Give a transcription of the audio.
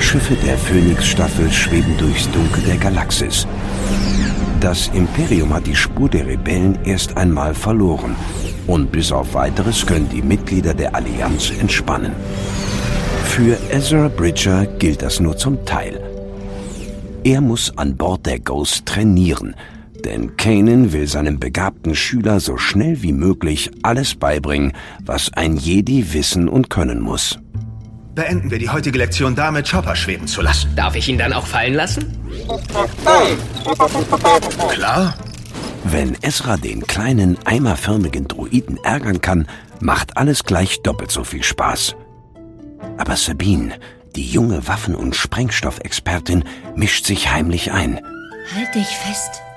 Schiffe der Phoenix-Staffel schweben durchs Dunkel der Galaxis. Das Imperium hat die Spur der Rebellen erst einmal verloren. Und bis auf Weiteres können die Mitglieder der Allianz entspannen. Für Ezra Bridger gilt das nur zum Teil. Er muss an Bord der Ghost trainieren, denn Kanan will seinem begabten Schüler so schnell wie möglich alles beibringen, was ein Jedi wissen und können muss. Beenden wir die heutige Lektion damit, Chopper schweben zu lassen. Darf ich ihn dann auch fallen lassen? Klar. Wenn Ezra den kleinen, eimerförmigen Droiden ärgern kann, macht alles gleich doppelt so viel Spaß. Aber Sabine, die junge Waffen- und Sprengstoffexpertin, mischt sich heimlich ein. Halt dich fest.